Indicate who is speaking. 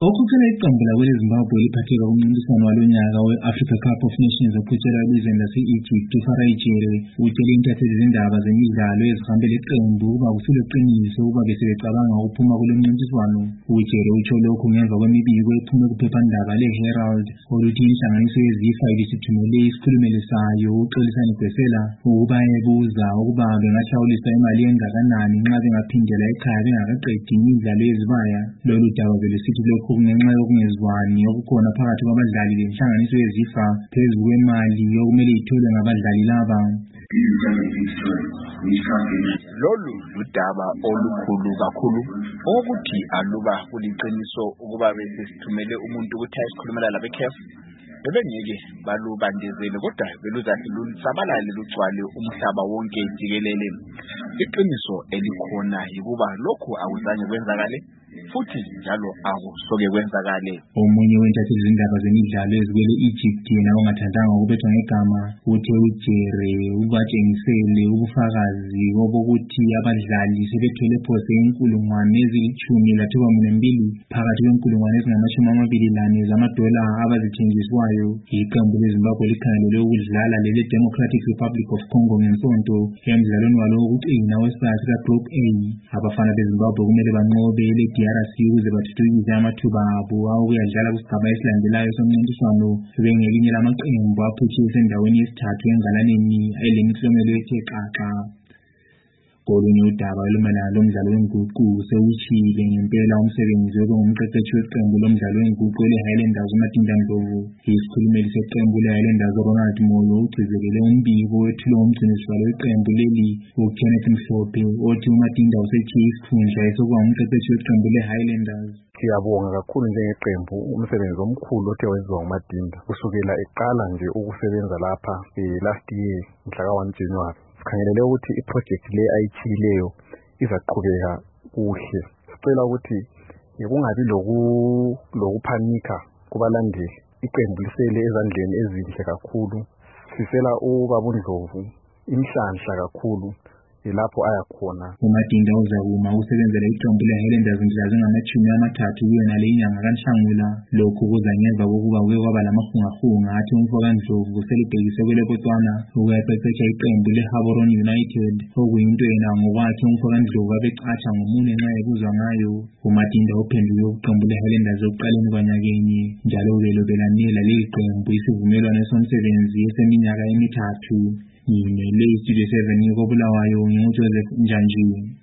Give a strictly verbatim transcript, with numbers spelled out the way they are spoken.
Speaker 1: Okukela iqembu lakwele Zimbabwe liphatheka kumncintiswano walonyaka we-Africa Cup of Nations oqhutshelwa elizweni lase-Egypt uFarajire utshele intatheli zindaba zemidlalo ezihambele iqembu ukuba kusileqiniso ukuba besebecabanga ukuphuma kulo mncintiswano. Ujere utsho lokhu ngemva kwemibiko ephume kuphephandaba le-Herald oluthi inhlanganiso yeZIFA ibisithumele isikhulumeli sayo uXolisani Gwesela ukuba ebuza ukuba bengahlawuliswa imali engakanani nxa bengaphindela ekhaya bengakaqedi imidlalo yezibaya. Lolu daba belusithi lokhu kungenxa yokungezwani okukhona phakathi kwabadlali lenhlanganiso yeZIFA phezu kwemali okumele itholwe ngabadlali laba.
Speaker 2: Lolu ludaba olukhulu kakhulu ukuthi aluba kuliqiniso ukuba besithumele umuntu ukuthi ayisikhulumela labe-C A F bebengeke balubandezele kodwa beluzathi lusabalale lugcwale umhlaba wonke jikelele. Iqiniso elikhona yikuba lokhu akuzange kwenzakale futhi njalo akusoke kwenzakale.
Speaker 1: Omunye wentatheli zindaba zemidlalo ezikwele Egypt yena ongathandanga ukubethwa ngegama uthe uJere ubatshengisele ubufakazi obokuthi abadlali sebethole phose inkulungwane ezilithumi lathoba mbili phakathi kwenkulungwane ezingamashumi amabili lane zamadola abazithenjiswayo. Iqembu leZimbabwe likhangelele ukudlala lele Democratic Republic of Congo ngensonto emdlalweni walo wokuqina wesathi kaGroup A. Abafana beZimbabwe kumele banqobe ele D R C ukuze bathuthukise amathuba abo awokuyadlala kusigaba esilandelayo somncintiswano bengelinye lamaqembu aphetsheya esendaweni yesithathu engalaneni elemiklomelo ethe xaxa. Kolunye udaba olumayelana lomdlalo wenguqu sewutshile ngempela umsebenzi wokungumqeqeshi weqembu lomdlalo wenguqu le-Highlanders uMatinda Ndlovu. Isikhulumeli seqembu le-Highlanders uRonald Moyo ugcizelele umbiko wethulo umgcinisihlalo weqembu leli uKenneth Mhlophe othi uMatinda usetshiye isikhundla esokuba ngumqeqeshi weqembu le-Highlanders.
Speaker 3: Siyabonga kakhulu njengeqembu umsebenzi omkhulu othe wenziwa nguMatinda kusukela eqala nje ukusebenza lapha last year mhla ka first January. Sikhangelele ukuthi iproject le ayithileyo izaqhubeka kuhle. Sicela ukuthi kungabi loku lokuphanika kubalandeli. Iqembu lisele ezandleni ezinhle kakhulu. Sisela ubaba uNdlovu inhlanhla kakhulu lapho ayakhona.
Speaker 1: uMatinda uzakuma usebenzela iqembu le-Highlanders mhla zingamashumi amathathu kuyona le inyanga kaNhlangula. Lokhu kuza ngemva kokuba kuke kwaba lamahungahunga athi umfo kaNdlovu selibhekise kweleBotswana ukuyaqeqesha iqembu le-Gaborone United okuyinto yena ngokwakhe umfo kaNdlovu abecatsha ngomune nxa ebuzwa ngayo. uMatinda uphenduke kuqembu le-Highlanders ekuqaleni kwanyakenye njalo ubelobelanela leli qembu isivumelwano somsebenzi eseminyaka emithathu. Yine le Studio seven koBulawayo nginguJoseph Njanji.